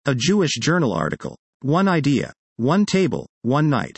A Jewish journal article. One idea, one table, one night.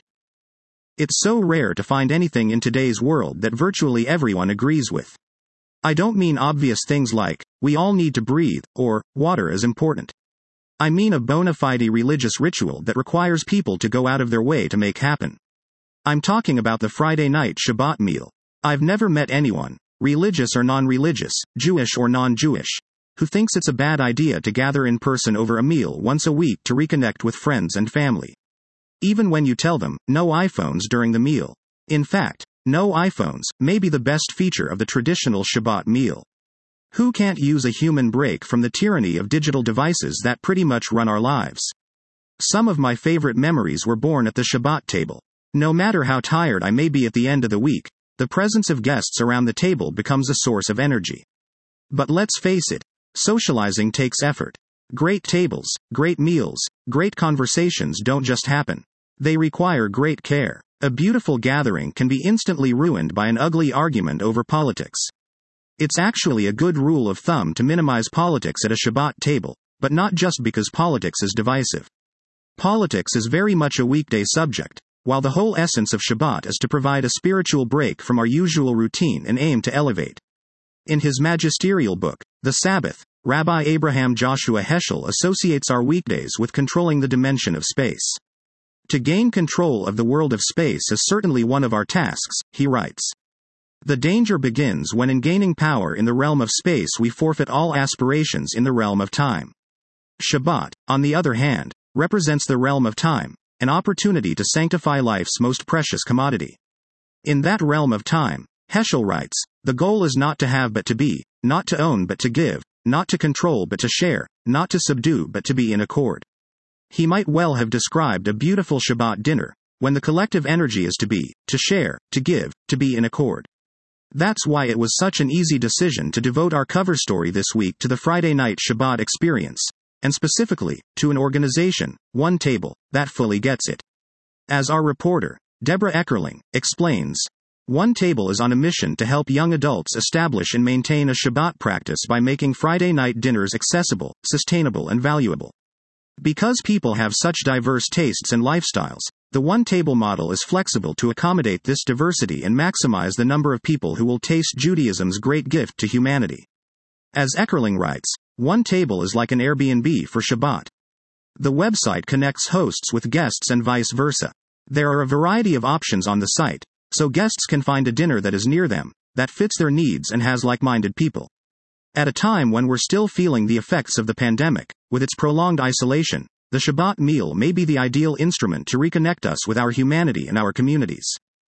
It's so rare to find anything in today's world that virtually everyone agrees with. I don't mean obvious things like, we all need to breathe, or, water is important. I mean a bona fide religious ritual that requires people to go out of their way to make happen. I'm talking about the Friday night Shabbat meal. I've never met anyone, religious or non-religious, Jewish or non-Jewish, who thinks it's a bad idea to gather in person over a meal once a week to reconnect with friends and family. Even when you tell them, no iPhones during the meal. In fact, no iPhones may be the best feature of the traditional Shabbat meal. Who can't use a human break from the tyranny of digital devices that pretty much run our lives? Some of my favorite memories were born at the Shabbat table. No matter how tired I may be at the end of the week, the presence of guests around the table becomes a source of energy. But let's face it, socializing takes effort. Great tables, great meals, great conversations don't just happen. They require great care. A beautiful gathering can be instantly ruined by an ugly argument over politics. It's actually a good rule of thumb to minimize politics at a Shabbat table, but not just because politics is divisive. Politics is very much a weekday subject, while the whole essence of Shabbat is to provide a spiritual break from our usual routine and aim to elevate. In his magisterial book, The Sabbath, Rabbi Abraham Joshua Heschel associates our weekdays with controlling the dimension of space. To gain control of the world of space is certainly one of our tasks, he writes. The danger begins when in gaining power in the realm of space we forfeit all aspirations in the realm of time. Shabbat, on the other hand, represents the realm of time, an opportunity to sanctify life's most precious commodity. In that realm of time, Heschel writes, the goal is not to have but to be, not to own but to give, not to control but to share, not to subdue but to be in accord. He might well have described a beautiful Shabbat dinner, when the collective energy is to be, to share, to give, to be in accord. That's why it was such an easy decision to devote our cover story this week to the Friday night Shabbat experience, and specifically, to an organization, One Table, that fully gets it. As our reporter, Deborah Eckerling, explains, One Table is on a mission to help young adults establish and maintain a Shabbat practice by making Friday night dinners accessible, sustainable and valuable. Because people have such diverse tastes and lifestyles, the One Table model is flexible to accommodate this diversity and maximize the number of people who will taste Judaism's great gift to humanity. As Eckerling writes, One Table is like an Airbnb for Shabbat. The website connects hosts with guests and vice versa. There are a variety of options on the site, so guests can find a dinner that is near them, that fits their needs and has like-minded people. At a time when we're still feeling the effects of the pandemic, with its prolonged isolation, the Shabbat meal may be the ideal instrument to reconnect us with our humanity and our communities.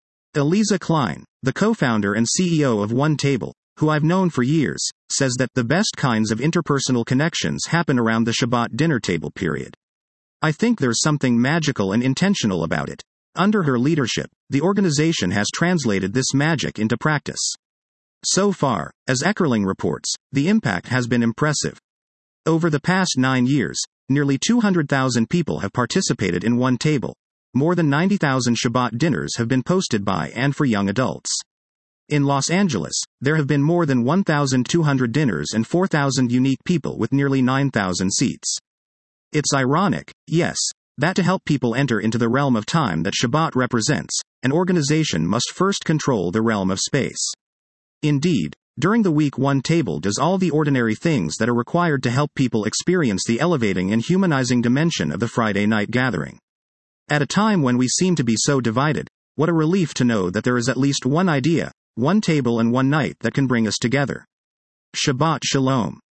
Eliza Klein, the co-founder and CEO of One Table, who I've known for years, says that the best kinds of interpersonal connections happen around the Shabbat dinner table period. I think there's something magical and intentional about it. Under her leadership, the organization has translated this magic into practice. So far, as Eckerling reports, the impact has been impressive. Over the past 9 years, nearly 200,000 people have participated in One Table. More than 90,000 Shabbat dinners have been posted by and for young adults. In Los Angeles, there have been more than 1,200 dinners and 4,000 unique people with nearly 9,000 seats. It's ironic, yes, that to help people enter into the realm of time that Shabbat represents, an organization must first control the realm of space. Indeed, during the week One Table does all the ordinary things that are required to help people experience the elevating and humanizing dimension of the Friday night gathering. At a time when we seem to be so divided, what a relief to know that there is at least one idea, one table and one night that can bring us together. Shabbat Shalom.